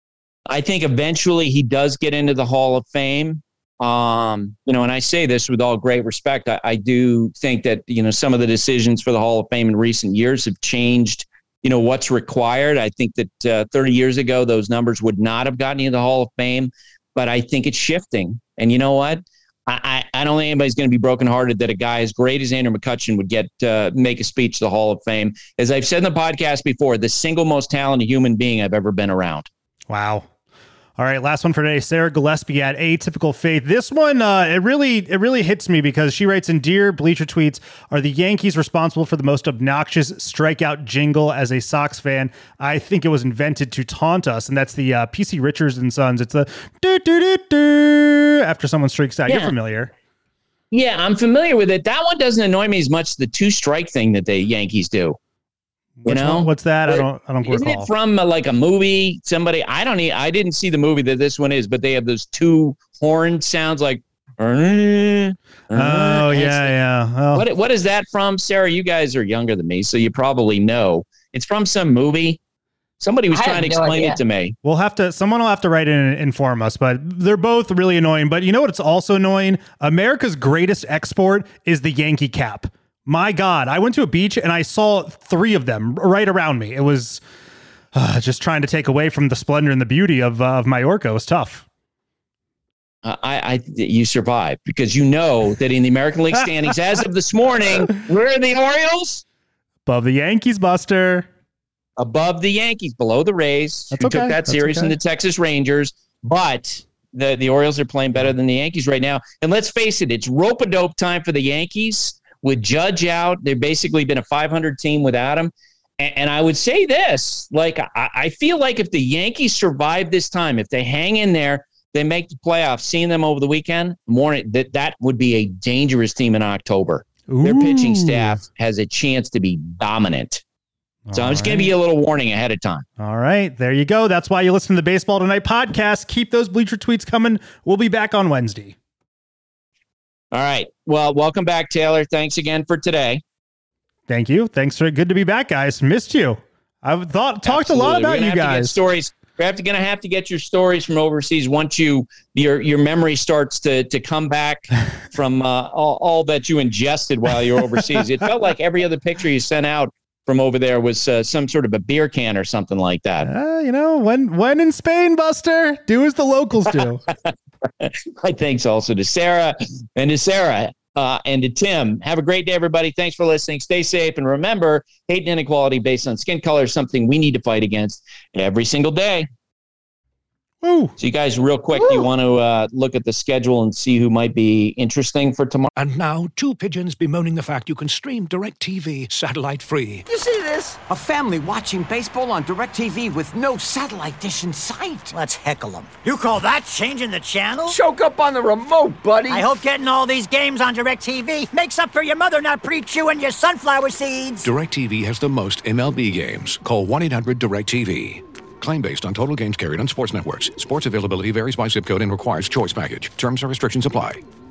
I think eventually he does get into the Hall of Fame. Um, you know, and I say this with all great respect. I, I do think that, you know, some of the decisions for the Hall of Fame in recent years have changed, you know, what's required. I think that uh, thirty years ago, those numbers would not have gotten you to the Hall of Fame, but I think it's shifting. And you know what? I, I, I don't think anybody's going to be brokenhearted that a guy as great as Andrew McCutchen would get uh, make a speech to the Hall of Fame. As I've said in the podcast before, the single most talented human being I've ever been around. Wow. All right, last one for today. Sarah Gillespie at Atypical Faith. This one, uh, it really, it really hits me because she writes in, Dear Bleacher Tweets, are the Yankees responsible for the most obnoxious strikeout jingle? As a Sox fan, I think it was invented to taunt us, and that's the uh, P C Richards and Sons. It's the do do do do after someone strikes out. Yeah. You're familiar. Yeah, I'm familiar with it. That one doesn't annoy me as much as the two strike thing that the Yankees do. You Which know one? What's that? I don't. I don't Isn't recall. it from uh, like a movie? Somebody I don't. Need, I didn't see the movie that this one is, but they have those two horn sounds like. Uh, uh, oh yeah, yeah. Well, what what is that from, Sarah? You guys are younger than me, so you probably know. It's from some movie. Somebody was I trying to have no explain idea. it to me. We'll have to. Someone will have to write in and inform us. But they're both really annoying. But you know what? It's also annoying. America's greatest export is the Yankee cap. My God, I went to a beach and I saw three of them right around me. It was uh, just trying to take away from the splendor and the beauty of uh, of Mallorca. It was tough. Uh, I, I, you survived because you know that in the American League standings as of this morning, where are the Orioles? Above the Yankees, Buster. Above the Yankees, below the Rays, That's who okay. took that That's series, okay. and the Texas Rangers. But the, the Orioles are playing better than the Yankees right now. And let's face it, it's rope-a-dope time for the Yankees. With Judge out, they've basically been a five hundred team without him. And, and I would say this, like, I, I feel like if the Yankees survive this time, if they hang in there, they make the playoffs, seeing them over the weekend, more, that, that would be a dangerous team in October. Ooh. Their pitching staff has a chance to be dominant. So All I'm just right. going to give you a little warning ahead of time. All right, there you go. That's why you listen to the Baseball Tonight podcast. Keep those Bleacher Tweets coming. We'll be back on Wednesday. All right. Well, welcome back, Taylor. Thanks again for today. Thank you. Thanks for good to be back, guys. Missed you. I've thought talked Absolutely. a lot We're about gonna you have to get guys. stories. You're have to, gonna have to get your stories from overseas once you your your memory starts to to come back from uh, all, all that you ingested while you're overseas. It felt like every other picture you sent out from over there was uh, some sort of a beer can or something like that. Uh, you know, when when in Spain, Buster, do as the locals do. I thanks also to Sarah and to Sarah uh, and to Tim. Have a great day, everybody. Thanks for listening. Stay safe. And remember, hate and inequality based on skin color is something we need to fight against every single day. Woo. So you guys, real quick, do you want to uh, look at the schedule and see who might be interesting for tomorrow? And now, two pigeons bemoaning the fact you can stream DirecTV satellite-free. You see this? A family watching baseball on DirecTV with no satellite dish in sight. Let's heckle them. You call that changing the channel? Choke up on the remote, buddy. I hope getting all these games on DirecTV makes up for your mother not pre-chewing your sunflower seeds. DirecTV has the most M L B games. Call one eight hundred direct T V. Claim based on total games carried on sports networks. Sports availability varies by zip code and requires choice package. Terms and restrictions apply.